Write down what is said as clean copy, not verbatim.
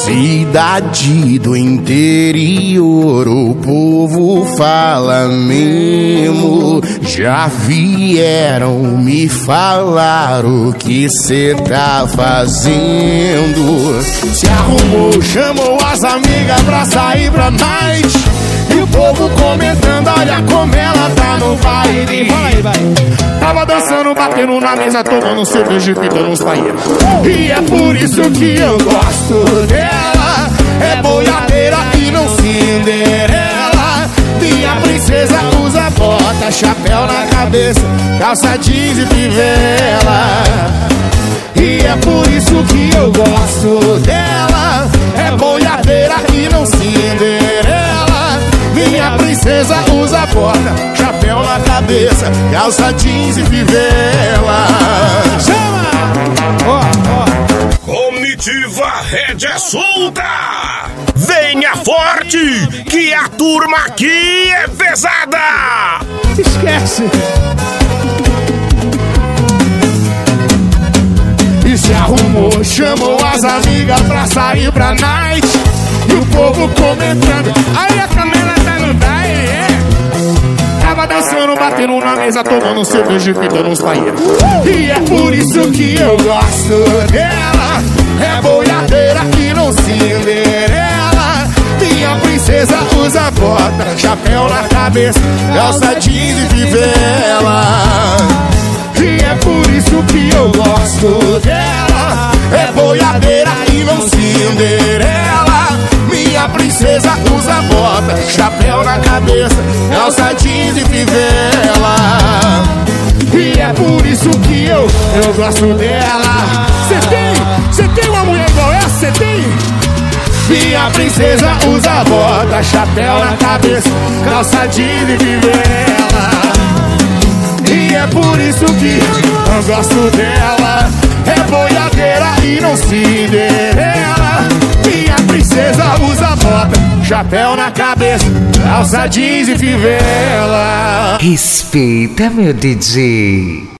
Cidade do interior, o povo fala mesmo. Já vieram me falar o que cê tá fazendo. Se arrumou, chamou as amigas pra sair pra night. E o povo comentando, olha como ela tá no baile. Vai. Tava dançando, batendo na mesa, tomando cerveja e pintando uns paeiros. E é por isso que eu gosto dela. É boiadeira e não Cinderela. Minha princesa usa bota, chapéu na cabeça, calça jeans e fivela. E é por isso que eu gosto dela. É boiadeira e não Cinderela. Minha princesa usa bota, chapéu na cabeça, calça jeans e fivela. Chama! Comitiva rédea solta! Venha forte, que a turma aqui é pesada! Esquece! E se arrumou, chamou as amigas pra sair pra night. E o povo comentando, aí a Camila tá no baile, é? Tava dançando, batendo na mesa, tomando cerveja e pintando uns paeiros. E é por isso que eu gosto dela. É boiadeira e não Cinderela. Minha princesa usa bota, chapéu na cabeça, calça jeans e fivela. E é por isso que eu gosto dela. É boiadeira e não Cinderela. Minha princesa usa bota, chapéu na cabeça, calça jeans e fivela. E é por isso que eu gosto dela. Cê tem uma mulher igual essa? Cê tem? Minha princesa usa bota, chapéu na cabeça, calça jeans e fivela. E é por isso que eu gosto dela. É boiadeira e não Cinderela. Minha princesa usa bota, chapéu na cabeça, calça jeans e fivela. Respeita, meu DJ.